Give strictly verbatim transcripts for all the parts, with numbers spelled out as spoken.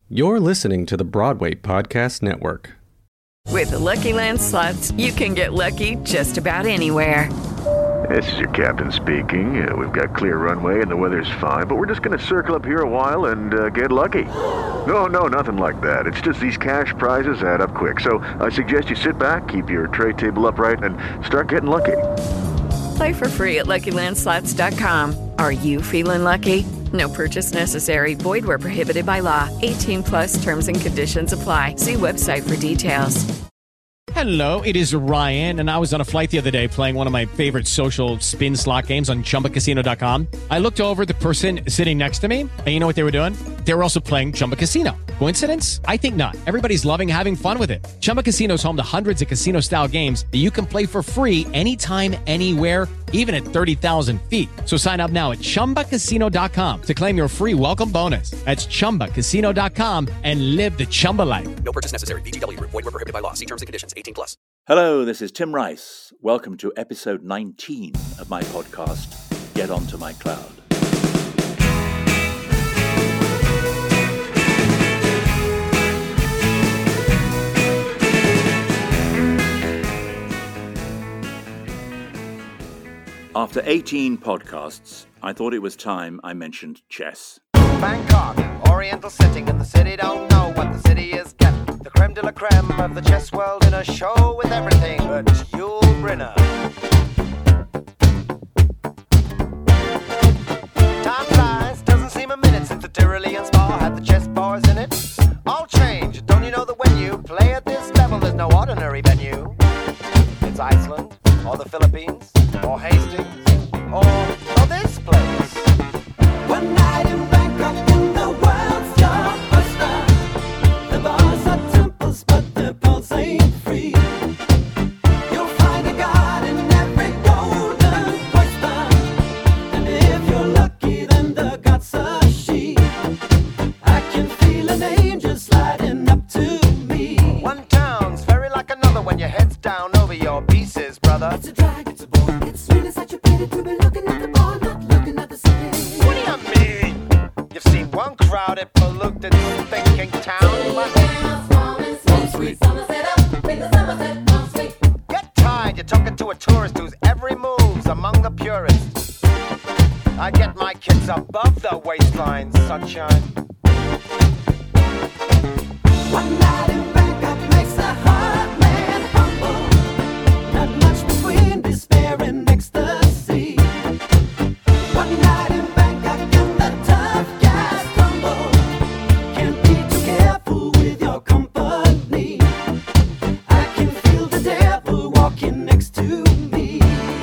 You're listening to the Broadway Podcast Network. With the Lucky Land Slots, you can get lucky just about anywhere. This is your captain speaking. Uh, we've got clear runway and the weather's fine, but we're just going to circle up here a while and uh, get lucky. No, no, nothing like that. It's just these cash prizes add up quick. So I suggest you sit back, keep your tray table upright, and start getting lucky. Play for free at Lucky Land Slots dot com. Are you feeling lucky? No purchase necessary. Void where prohibited by law. eighteen plus terms and conditions apply. See website for details. Hello, it is Ryan, and I was on a flight the other day playing one of my favorite social spin slot games on Chumba Casino dot com. I looked over at the person sitting next to me, and you know what they were doing? They were also playing Chumba Casino. Coincidence? I think not. Everybody's loving having fun with it. Chumba Casino is home to hundreds of casino-style games that you can play for free anytime, anywhere, even at thirty thousand feet. So sign up now at Chumba Casino dot com to claim your free welcome bonus. That's Chumba Casino dot com and live the Chumba life. No purchase necessary. V G W. Void where prohibited by law. See terms and conditions. eighteen plus. Hello, this is Tim Rice. Welcome to episode nineteen of my podcast, Get Onto My Cloud. After eighteen podcasts, I thought it was time I mentioned chess. Bangkok, oriental setting, and the city don't know what the city is getting. The creme de la creme of the chess world in a show with everything but Yul Brynner. Time flies, doesn't seem a minute since the Tyrolean Spa had the chess bars in it. All change, don't you know that when you play at this level, there's no ordinary venue? It's Iceland, or the Philippines, or Hastings, or, or this place. One night in Bangkok in the world's your oyster. The bars are temples, but the pulse ain't free. You'll find a god in every golden oyster. And if you're lucky, then the god's a she. I can feel an angel sliding up to me. One town's very like another when your head's down over your pieces, brother. It's a drag, it's a bore. It's really such a pity to be looking at the bar, not looking at the city. What do you mean? You've seen one crowded, polluted, thinking town, but get tired, you're talking to a tourist whose every move's among the purists. I get my kids above the waistline, sunshine. One night in Bangkok makes a hard man humble. Not much between despair and ecstasy. One night in Bangkok and the tough guys tumble. Can't be too careful with your company. I can feel the devil walking next to me.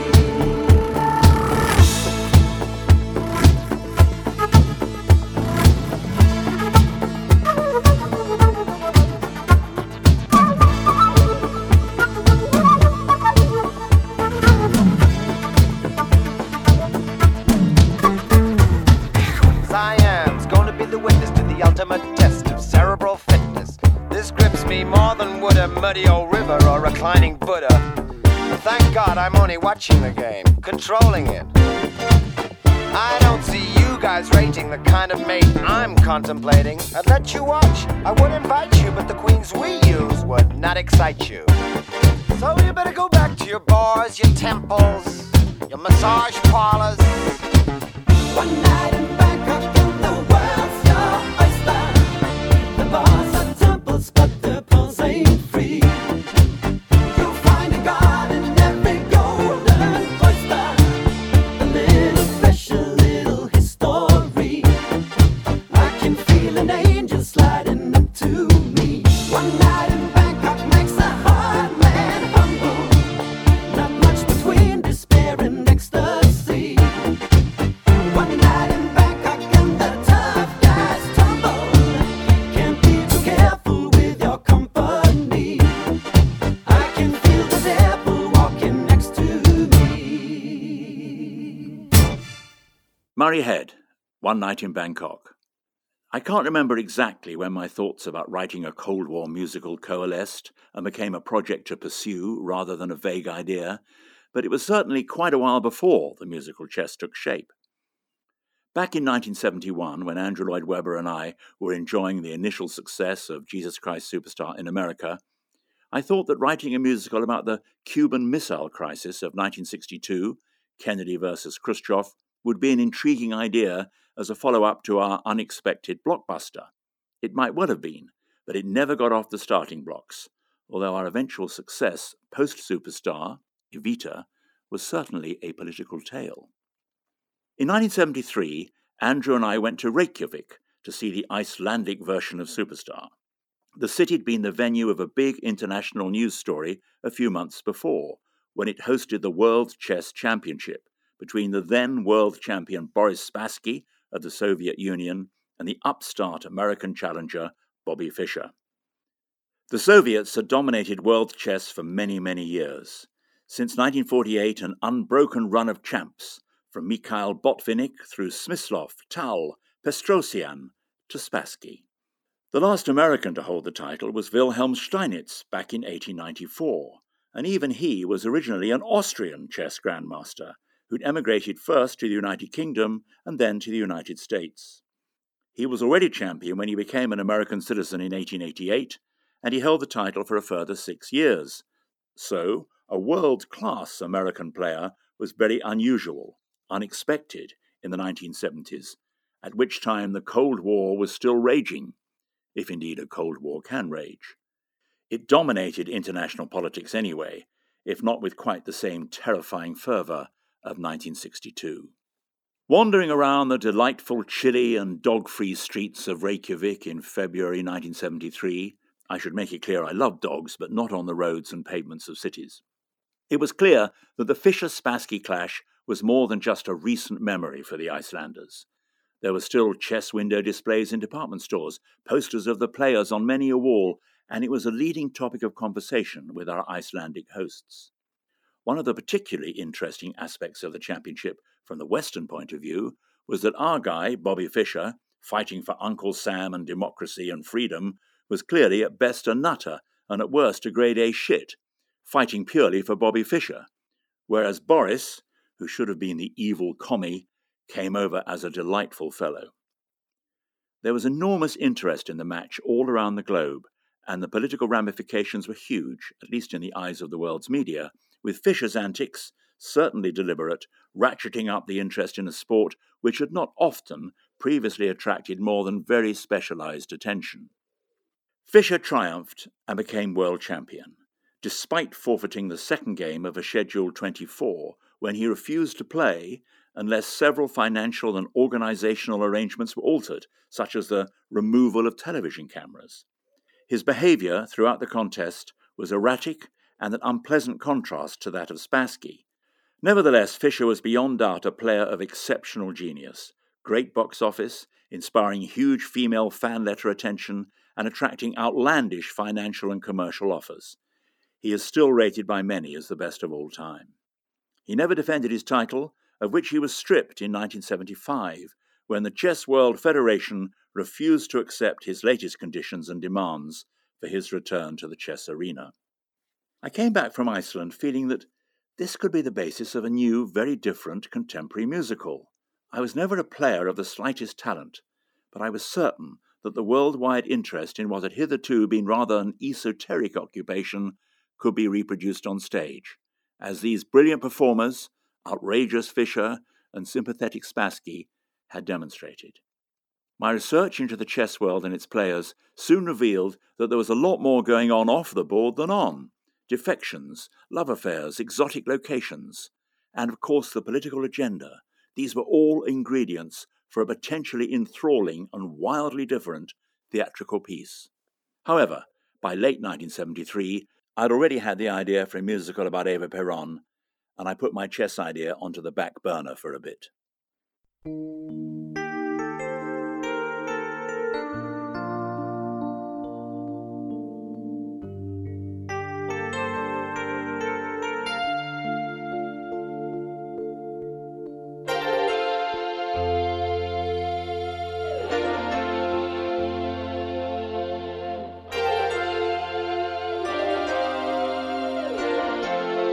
Siam's going to be the witness to the ultimate test of cerebral fitness. This grips me more than would a muddy old river or reclining Buddha. But thank God I'm only watching the game, controlling it. I don't see you guys rating the kind of mate I'm contemplating. I'd let you watch, I would invite you, but the queens we use would not excite you. So you better go back to your bars, your temples, your massage parlors. One night in Bangkok and the world's your oyster. The bars are temples, but the pulse ain't free. You'll find a god in every golden oyster. A little special, little history. I can feel an angel sliding up to me. One night in Bangkok makes a hard man humble. Not much between despair and ecstasy. One night in Bangkok and the tough guys tumble. Can't be too careful with your company. I can feel the devil walking next to me. Murray Head, One Night in Bangkok. I can't remember exactly when my thoughts about writing a Cold War musical coalesced and became a project to pursue rather than a vague idea, but it was certainly quite a while before the musical chess took shape. Back in nineteen seventy-one, when Andrew Lloyd Webber and I were enjoying the initial success of Jesus Christ Superstar in America, I thought that writing a musical about the Cuban Missile Crisis of nineteen sixty-two, Kennedy versus Khrushchev, would be an intriguing idea as a follow-up to our unexpected blockbuster. It might well have been, but it never got off the starting blocks, although our eventual success post-Superstar, Evita, was certainly a political tale. In nineteen seventy-three, Andrew and I went to Reykjavik to see the Icelandic version of Superstar. The city had been the venue of a big international news story a few months before, when it hosted the World Chess Championship between the then world champion Boris Spassky of the Soviet Union and the upstart American challenger Bobby Fischer. The Soviets had dominated world chess for many, many years. Since nineteen forty-eight, an unbroken run of champs, from Mikhail Botvinnik through Smyslov, Tal, Pestrosian to Spassky. The last American to hold the title was Wilhelm Steinitz back in eighteen ninety-four, and even he was originally an Austrian chess grandmaster who'd emigrated first to the United Kingdom and then to the United States. He was already champion when he became an American citizen in eighteen eighty-eight, and he held the title for a further six years. So, a world-class American player was very unusual, unexpected in the nineteen seventies, at which time the Cold War was still raging, if indeed a Cold War can rage. It dominated international politics anyway, if not with quite the same terrifying fervour of nineteen sixty-two. Wandering around the delightful chilly and dog-free streets of Reykjavik in February nineteen seventy-three, I should make it clear I love dogs, but not on the roads and pavements of cities. It was clear that the Fischer-Spassky clash was more than just a recent memory for the Icelanders. There were still chess window displays in department stores, posters of the players on many a wall, and it was a leading topic of conversation with our Icelandic hosts. One of the particularly interesting aspects of the championship from the Western point of view was that our guy, Bobby Fischer, fighting for Uncle Sam and democracy and freedom, was clearly at best a nutter and at worst a grade A shit, fighting purely for Bobby Fischer, whereas Boris, who should have been the evil commie, came over as a delightful fellow. There was enormous interest in the match all around the globe, and the political ramifications were huge, at least in the eyes of the world's media, with Fischer's antics, certainly deliberate, ratcheting up the interest in a sport which had not often previously attracted more than very specialized attention. Fischer triumphed and became world champion, despite forfeiting the second game of a scheduled twenty-four when he refused to play unless several financial and organizational arrangements were altered, such as the removal of television cameras. His behavior throughout the contest was erratic and an unpleasant contrast to that of Spassky. Nevertheless, Fischer was beyond doubt a player of exceptional genius, great box office, inspiring huge female fan letter attention, and attracting outlandish financial and commercial offers. He is still rated by many as the best of all time. He never defended his title, of which he was stripped in nineteen seventy-five, when the Chess World Federation refused to accept his latest conditions and demands for his return to the chess arena. I came back from Iceland feeling that this could be the basis of a new, very different contemporary musical. I was never a player of the slightest talent, but I was certain that the worldwide interest in what had hitherto been rather an esoteric occupation could be reproduced on stage, as these brilliant performers, outrageous Fischer and sympathetic Spassky, had demonstrated. My research into the chess world and its players soon revealed that there was a lot more going on off the board than on. Defections, love affairs, exotic locations, and of course the political agenda. These were all ingredients for a potentially enthralling and wildly different theatrical piece. However, by late nineteen seventy-three, I'd already had the idea for a musical about Eva Peron, and I put my chess idea onto the back burner for a bit.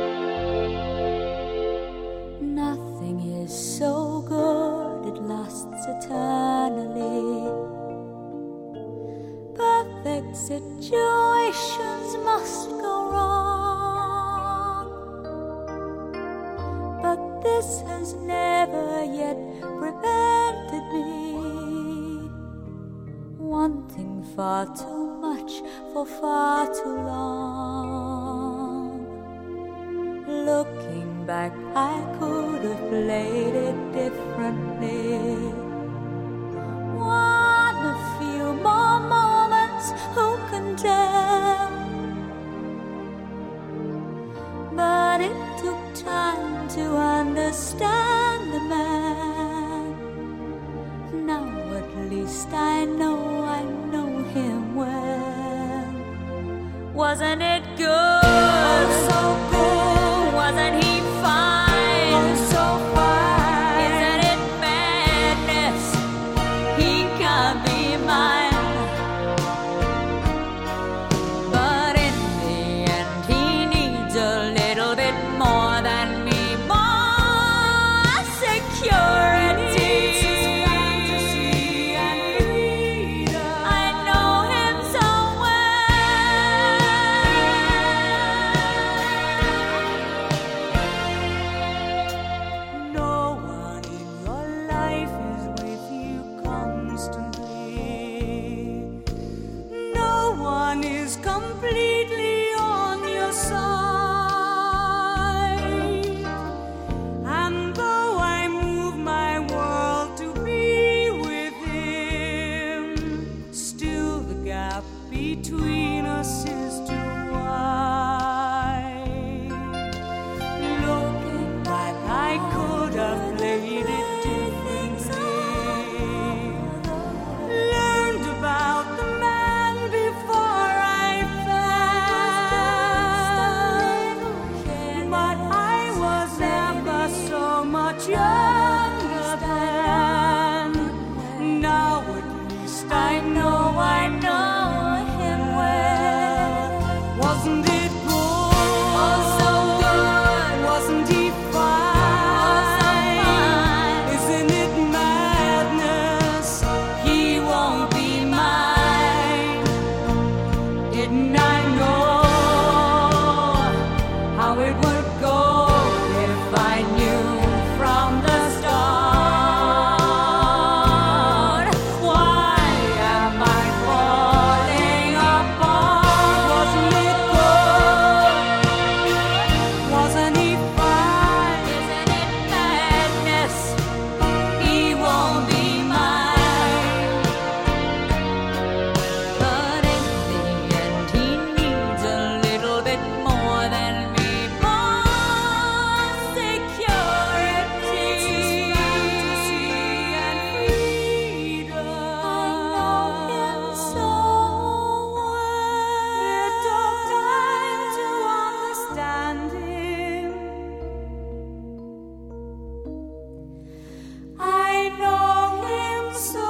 Nothing is so good it lasts Perfect situations must go wrong, but this has never yet prevented me wanting far too much for far too long. Looking back, I could have played it differently. Want a few more moments, who can tell? But it took time to understand the man. Now at least I know I know him well. Wasn't it good? Oh, so good. Wasn't he fine? Oh, so fine. Isn't it madness? He can't be mine. But in the end, he needs a little bit more than me, more security. I know him so well. No one in your life is with you constantly. No one is completely on your side. And though I move my world to be with him, still the gap between us is too wide. Looking back, I could have played it differently. Learned about the man before I fell. But I was never so much younger then. Now at least I know I know him well. Wasn't it good? Oh, so good. Wasn't he fine? Isn't it madness? He won't be mine. Didn't I know how it would go if I knew from the start? Why am I falling apart? Wasn't it good? Wasn't he fine? Isn't it madness? He won't be mine. But in the end, he needs a little bit more than me, more security and freedom. I know him so well. It took time to understand him. I know him so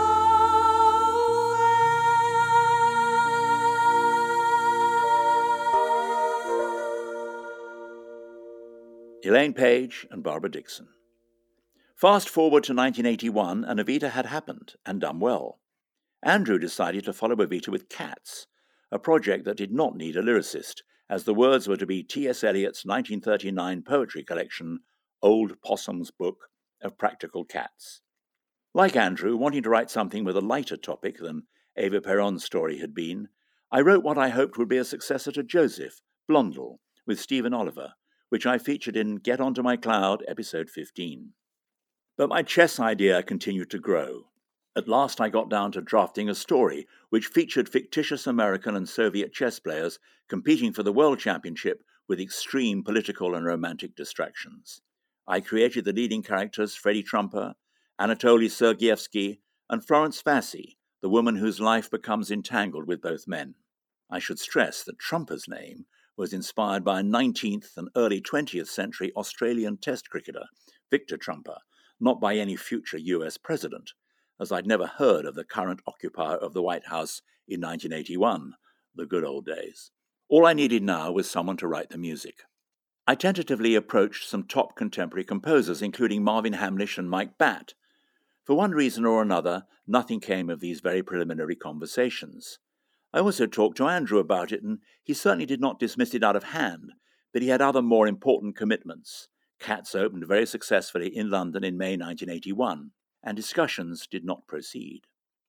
well. Elaine Page and Barbara Dickson. Fast forward to nineteen eighty-one, and Evita had happened, and done well. Andrew decided to follow Evita with Cats, a project that did not need a lyricist, as the words were to be T S Eliot's nineteen thirty-nine poetry collection, Old Possum's Book of Practical Cats. Like Andrew, wanting to write something with a lighter topic than Eva Peron's story had been, I wrote what I hoped would be a successor to Joseph, Blondel, with Stephen Oliver, which I featured in Get Onto My Cloud, episode fifteen. But my chess idea continued to grow. At last I got down to drafting a story which featured fictitious American and Soviet chess players competing for the World Championship with extreme political and romantic distractions. I created the leading characters Freddie Trumper, Anatoly Sergeyevsky, and Florence Fassi, the woman whose life becomes entangled with both men. I should stress that Trumper's name was inspired by a nineteenth and early twentieth century Australian Test cricketer, Victor Trumper, not by any future U S president, as I'd never heard of the current occupier of the White House in nineteen eighty-one, the good old days. All I needed now was someone to write the music. I tentatively approached some top contemporary composers, including Marvin Hamlisch and Mike Batt. For one reason or another, nothing came of these very preliminary conversations. I also talked to Andrew about it, and he certainly did not dismiss it out of hand, but he had other more important commitments. Cats opened very successfully in London in May nineteen eighty-one, and discussions did not proceed.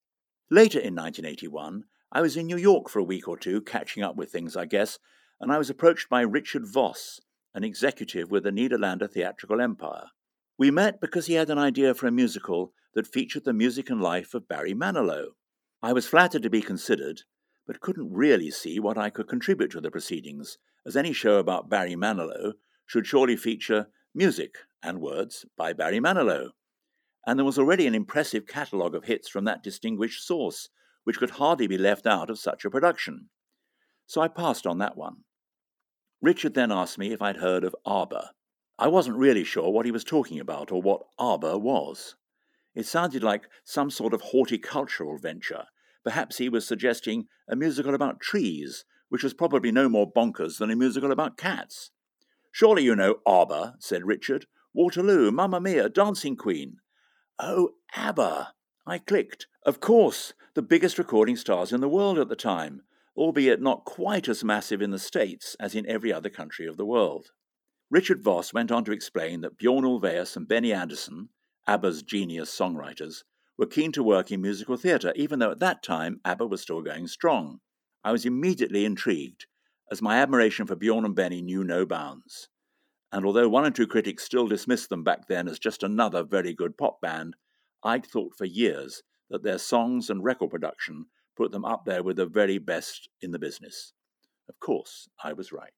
Later in nineteen eighty-one, I was in New York for a week or two, catching up with things, I guess, and I was approached by Richard Voss, an executive with the Nederlander Theatrical Empire. We met because he had an idea for a musical that featured the music and life of Barry Manilow. I was flattered to be considered, but couldn't really see what I could contribute to the proceedings, as any show about Barry Manilow should surely feature music and words by Barry Manilow. And there was already an impressive catalogue of hits from that distinguished source, which could hardly be left out of such a production. So I passed on that one. Richard then asked me if I'd heard of ABBA. I wasn't really sure what he was talking about or what ABBA was. It sounded like some sort of horticultural venture. Perhaps he was suggesting a musical about trees, which was probably no more bonkers than a musical about cats. "Surely you know ABBA," said Richard. "Waterloo, Mamma Mia, Dancing Queen." "Oh, ABBA." I clicked. Of course, the biggest recording stars in the world at the time, albeit not quite as massive in the States as in every other country of the world. Richard Voss went on to explain that Bjorn Ulvaeus and Benny Andersson, ABBA's genius songwriters, were keen to work in musical theatre, even though at that time ABBA was still going strong. I was immediately intrigued, as my admiration for Bjorn and Benny knew no bounds. And although one or two critics still dismissed them back then as just another very good pop band, I'd thought for years that their songs and record production put them up there with the very best in the business. Of course, I was right.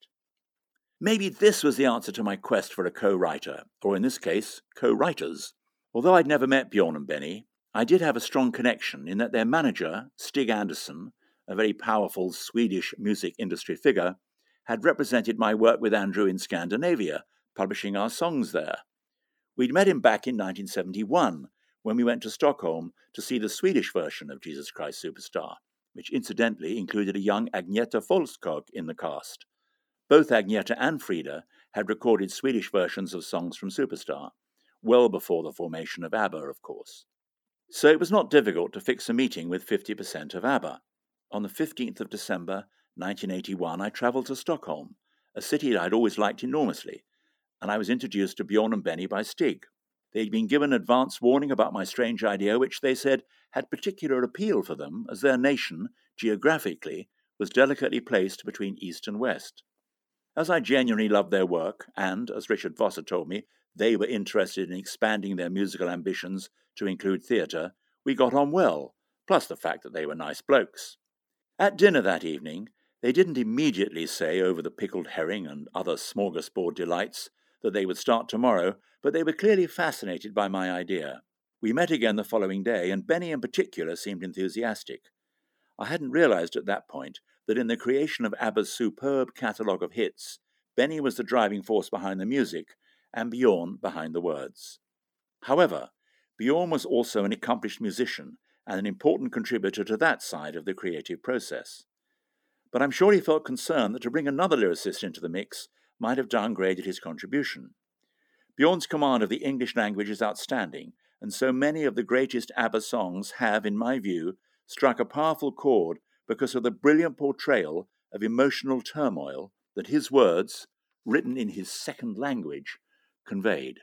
Maybe this was the answer to my quest for a co-writer, or in this case, co-writers. Although I'd never met Bjorn and Benny, I did have a strong connection in that their manager, Stig Andersson, a very powerful Swedish music industry figure, had represented my work with Andrew in Scandinavia, publishing our songs there. We'd met him back in nineteen seventy-one, when we went to Stockholm to see the Swedish version of Jesus Christ Superstar, which incidentally included a young Agneta Folkskog in the cast. Both Agneta and Frida had recorded Swedish versions of songs from Superstar, well before the formation of ABBA, of course. So it was not difficult to fix a meeting with fifty percent of ABBA. On the fifteenth of December, nineteen eighty-one, I travelled to Stockholm, a city I'd always liked enormously, and I was introduced to Bjorn and Benny by Stig. They'd been given advance warning about my strange idea, which they said had particular appeal for them, as their nation, geographically, was delicately placed between East and West. As I genuinely loved their work, and, as Richard Voss had told me, they were interested in expanding their musical ambitions to include theatre, we got on well, plus the fact that they were nice blokes. At dinner that evening, they didn't immediately say over the pickled herring and other smorgasbord delights that they would start tomorrow, but they were clearly fascinated by my idea. We met again the following day, and Benny in particular seemed enthusiastic. I hadn't realised at that point that in the creation of ABBA's superb catalogue of hits, Benny was the driving force behind the music, and Bjorn behind the words. However, Bjorn was also an accomplished musician and an important contributor to that side of the creative process. But I'm sure he felt concerned that to bring another lyricist into the mix might have downgraded his contribution. Bjorn's command of the English language is outstanding, and so many of the greatest ABBA songs have, in my view, struck a powerful chord because of the brilliant portrayal of emotional turmoil that his words, written in his second language, conveyed.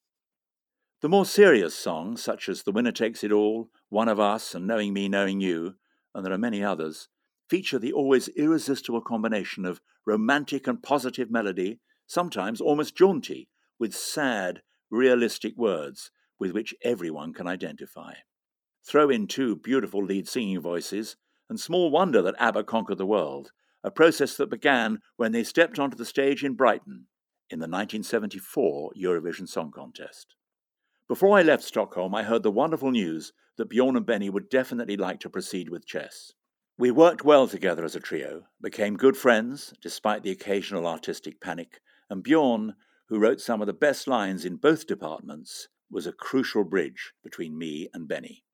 The more serious songs, such as The Winner Takes It All, One of Us, and Knowing Me, Knowing You, and there are many others, feature the always irresistible combination of romantic and positive melody, sometimes almost jaunty, with sad, realistic words with which everyone can identify. Throw in two beautiful lead singing voices, and small wonder that ABBA conquered the world, a process that began when they stepped onto the stage in Brighton in the nineteen seventy-four Eurovision Song Contest. Before I left Stockholm, I heard the wonderful news that Bjorn and Benny would definitely like to proceed with Chess. We worked well together as a trio, became good friends, despite the occasional artistic panic, and Bjorn, who wrote some of the best lines in both departments, was a crucial bridge between me and Benny.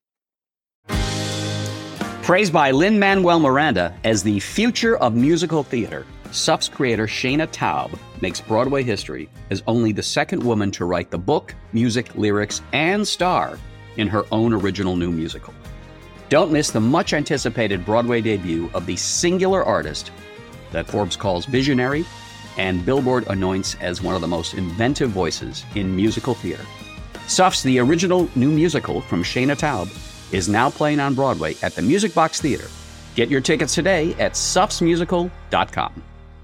Praised by Lin-Manuel Miranda as the future of musical theater, S U P's creator Shana Taub makes Broadway history as only the second woman to write the book, music, lyrics, and star in her own original new musical. Don't miss the much-anticipated Broadway debut of the singular artist that Forbes calls visionary and Billboard anoints as one of the most inventive voices in musical theater. Suffs, the original new musical from Shana Taub, is now playing on Broadway at the Music Box Theater. Get your tickets today at suffs musical dot com.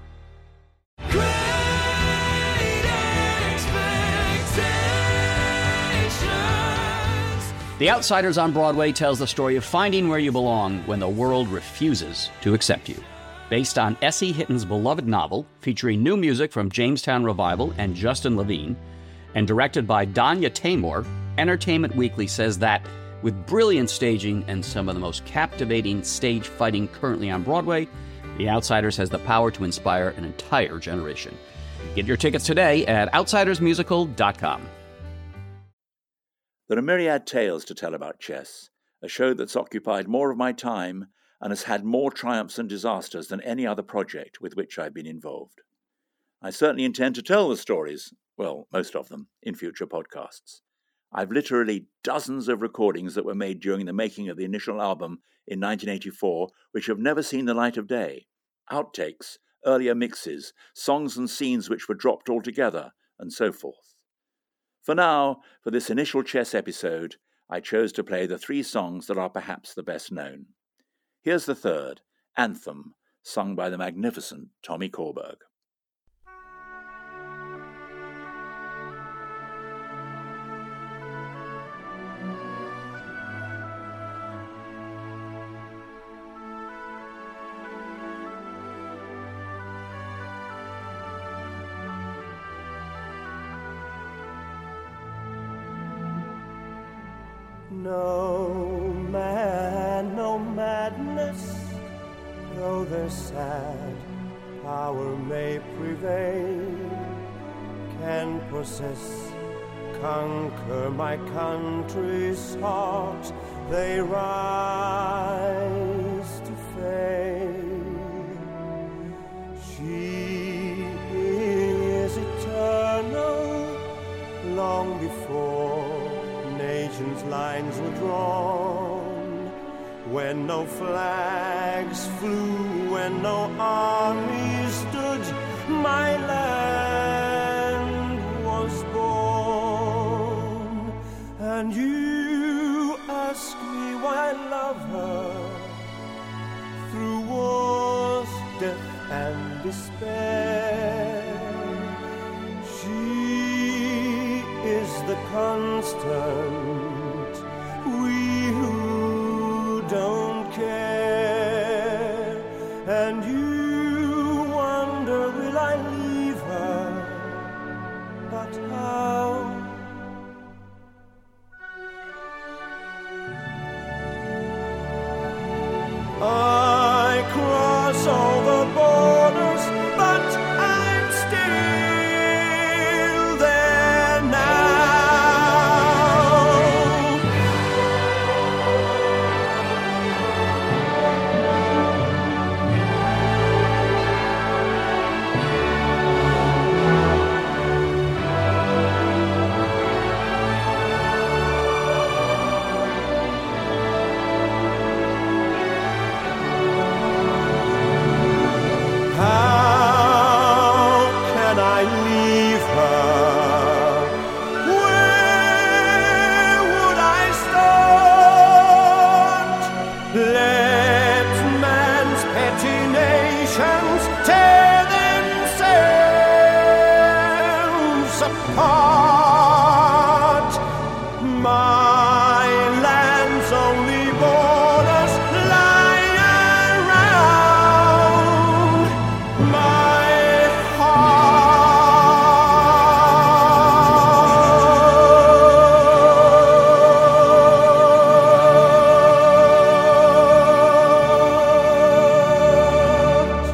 The Outsiders on Broadway tells the story of finding where you belong when the world refuses to accept you. Based on S E. Hitton's beloved novel, featuring new music from Jamestown Revival and Justin Levine, and directed by Danya Taymor, Entertainment Weekly says that, with brilliant staging and some of the most captivating stage fighting currently on Broadway, The Outsiders has the power to inspire an entire generation. Get your tickets today at outsiders musical dot com. There are myriad tales to tell about chess, a show that's occupied more of my time and has had more triumphs and disasters than any other project with which I've been involved. I certainly intend to tell the stories, well, most of them, in future podcasts. I've literally dozens of recordings that were made during the making of the initial album in nineteen eighty-four, which have never seen the light of day. Outtakes, earlier mixes, songs and scenes which were dropped altogether, and so forth. For now, for this initial chess episode, I chose to play the three songs that are perhaps the best known. Here's the third, Anthem, sung by the magnificent Tommy Korberg. No man, no madness, though their sad power may prevail, can possess, conquer my country's heart. They rise to fame. She is eternal, long before nations' lines were drawn, when no flags flew, when no army stood, my land was born. And you ask me why I love her, through wars, death, and despair. She is the constant, we who don't care. And you wonder, will I leave her? But how? I cross all the borders, but I'm still there now. How can I leave her? Where would I start? Let man's petty nations tear themselves apart. My land's only borders lie around my heart.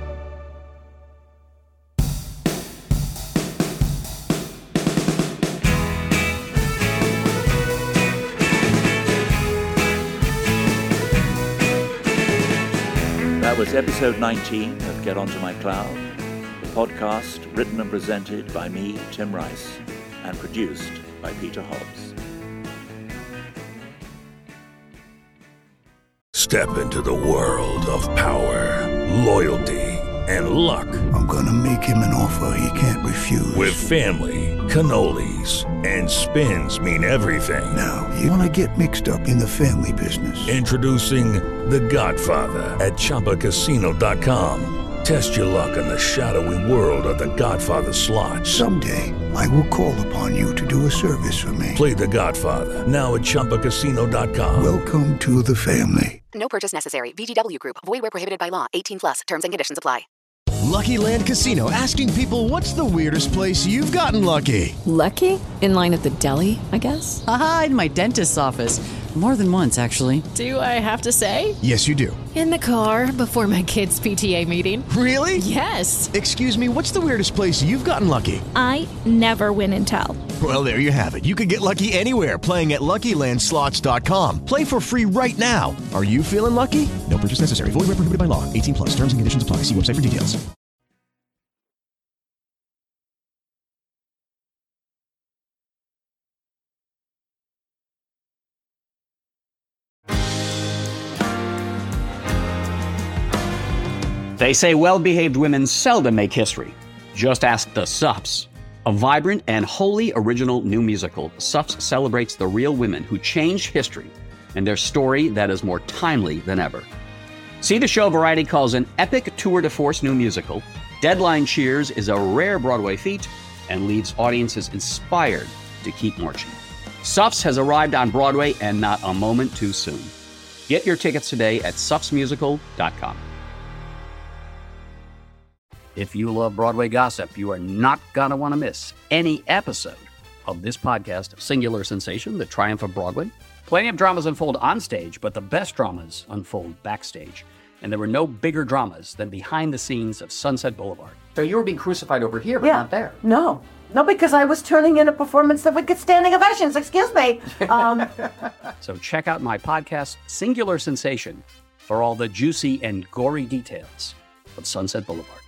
That was episode nineteen of Get Onto My Cloud, the podcast written and presented by me, Tim Rice, and produced by Peter Hobbs. Step into the world of power, loyalty, and luck. I'm gonna make him an offer he can't refuse. With family, cannolis, and spins mean everything. Now, you wanna get mixed up in the family business. Introducing The Godfather at Chumba Casino dot com. Test your luck in the shadowy world of The Godfather slot. Someday, I will call upon you to do a service for me. Play The Godfather, now at Chumba Casino dot com. Welcome to the family. No purchase necessary. V G W Group. Void where prohibited by law. eighteen plus. Terms and conditions apply. Lucky Land Casino, asking people, what's the weirdest place you've gotten lucky? Lucky? In line at the deli, I guess? Aha, in my dentist's office. More than once, actually. Do I have to say? Yes, you do. In the car before my kids' P T A meeting. Really? Yes. Excuse me, what's the weirdest place you've gotten lucky? I never win and tell. Well, there you have it. You can get lucky anywhere, playing at Lucky Land Slots dot com. Play for free right now. Are you feeling lucky? No purchase necessary. Void where prohibited by law. eighteen plus. Terms and conditions apply. See website for details. They say well-behaved women seldom make history. Just ask the Suffs. A vibrant and wholly original new musical, Suffs celebrates the real women who changed history and their story that is more timely than ever. See the show Variety calls an epic tour de force new musical. Deadline cheers is a rare Broadway feat and leaves audiences inspired to keep marching. Suffs has arrived on Broadway and not a moment too soon. Get your tickets today at suffs musical dot com. If you love Broadway gossip, you are not going to want to miss any episode of this podcast of Singular Sensation, The Triumph of Broadway. Plenty of dramas unfold on stage, but the best dramas unfold backstage. And there were no bigger dramas than behind the scenes of Sunset Boulevard. So you were being crucified over here, but yeah. not there. No. No, because I was turning in a performance that would get standing ovations. Excuse me. Um, so check out my podcast, Singular Sensation, for all the juicy and gory details of Sunset Boulevard.